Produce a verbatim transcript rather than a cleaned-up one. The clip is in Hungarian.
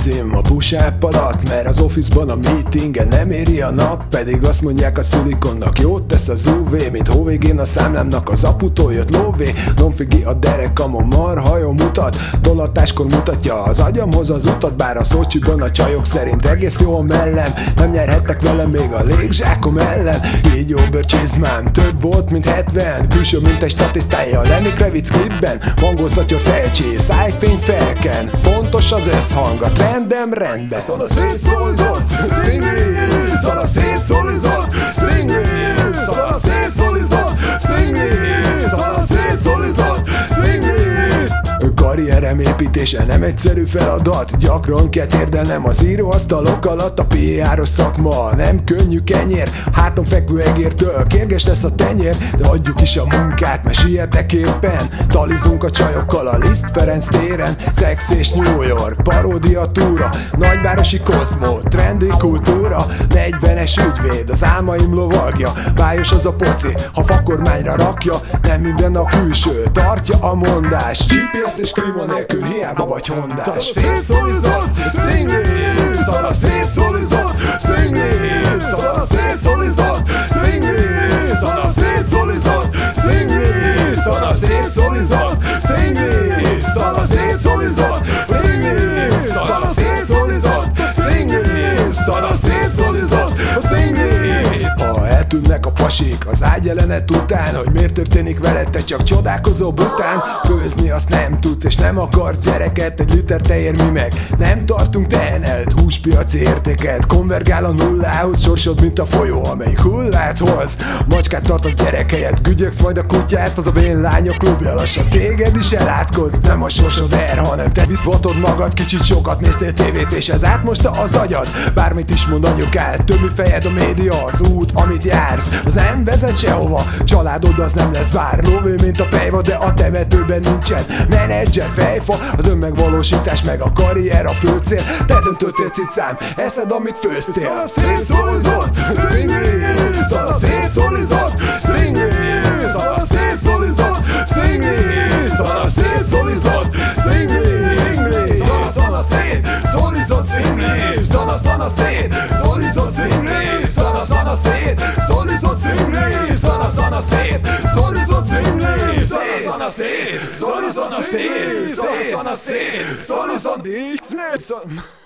benzin a push-up alatt, mert az office-ban a meetingen nem éri a nap, pedig azt mondják a szilikonnak jót tesz az u vé, mint hóvégén a számlámnak az aputól jött lóvé. Nonfigi a derekamon marha jó mutat, tolatáskor mutatja az agyamhoz az utat, bár a Szocsiban a csajok szerint egész jó a mellem, nem nyerhettek velem még a légzsákom ellen. Így jó bőrcsizmám több volt mint hetven, külső mint egy statisztája a Lenny Kravitz klipben. Mangolszatyor tehetség, szájfény felken, fontos az összhang, a trendem rendben. Szól a szétszólizott, szingli, szól a szétszólizott, szingli, szól a szétszólizott, szingli, szól a szétszólizott, szingli. Karrierem építése nem egyszerű feladat, gyakran kell térdelnem az íróasztalok alatt. A pé er-os szakma nem könnyű kenyér, háton fekvő egértől kérges lesz a tenyér, de adjuk is a munkát, mert sietek éppen. Talizunk a csajokkal a Liszt Ferenc téren, Szex és New York, paródia túra, nagyvárosi kozmó, trendi kultúra, negyvenes ügyvéd, az álmaim lovagja, bájos az a poci, ha fakormányra rakja, nem minden a külső, tartja a mondás, gé pé es és klíma nélkül hiába vagy hondás. Szétszólizott, szingli, szól a szétszólizott, szingli, szól a szétszólizott, szingli, szól a szétszólizott, szingli, szól a szétszólizott, szingli, szól a szétszólizott, szingli, szól a szétszólizott, szingli, szól a szétszólizott, szingli. Ha eltűnnek a pasik az ágyjelenet után, hogy miért történik veled, te csak csodálkozó bután. Főzni azt nem tudsz és nem akarsz gyereket, egy liter tejér mi meg nem tartunk tehenelt. Húspiaci értéket konvergál a nullához, sorsod mint a folyó, amelyik hullát hoz. Macskát tartasz gyerek helyett, gügyöksz majd a kutyát, az a vén lányok klubja lassan téged is elátkoz. Nem a sorsod ver, hanem te viszvatod magad, kicsit sokat néztél tévét és ez átmosta az agyad. Bármit is mond anyukát, többi fejed a média, az út, amit jársz, az nem vezet sehova. Családod az nem lesz bár lóvé, mint a pejva, de a temetőben nincsen menedzser, fejfa, az önmegvalósítás meg a karrier a fő cél. Te döntöttél cicám, eszed amit főztél. Szétszólizott, szingli, szól a szétszólizott, szingli, szól a szétszólizott, szingli, szól a szétszólizott, szingli, szingli, szól a szétszólizott, szingli, szól a szól a szétszólizott, szingli, szól a szól a szétszólizott, szingli, szól a szól a szétszólizott, szingli, szól a szétszólizott, szingli, szól a szétszólizott, szingli, szól a szétszólizott,